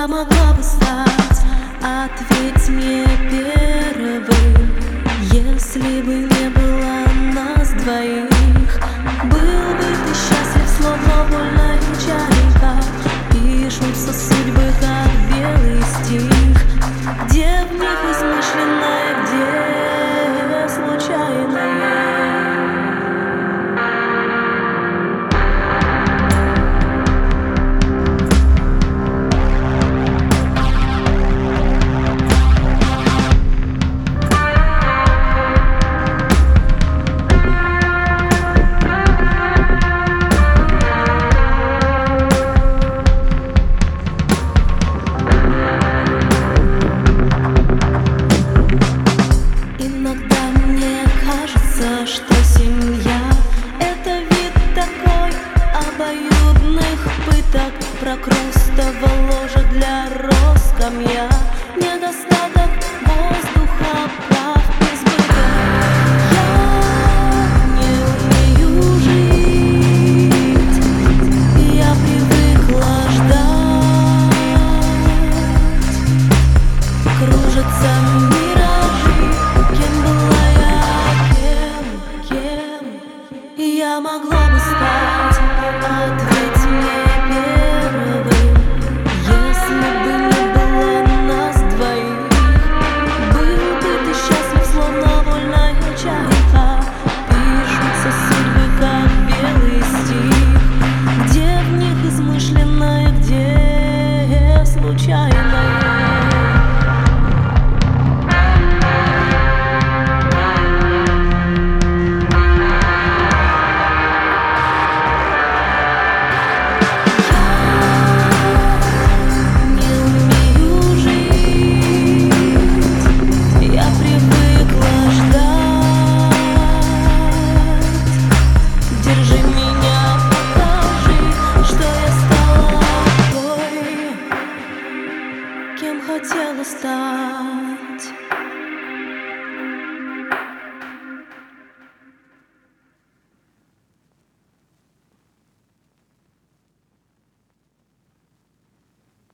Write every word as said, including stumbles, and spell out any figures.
я могла бы стать? Ответь мне первым. Если бы не было нас двоих, был бы ты счастлив, словно вольная чайка. Пишутся судьбы, как белый стих, где в них измышленное, где случайное. Что семья — это вид такой обоюдных пыток, прокрустово ложа для роскомья, недостаток воздуха, прав избыток. Я не умею жить, я привыкла ждать. Кружатся миражи, кем была я, я могла бы стать. Ответь мне первым. Если бы не было нас двоих, был бы ты счастлив, словно вольная чайка. Пишутся судьбы, как белый стих, где в них измышленное, где случайное. Хотела стать.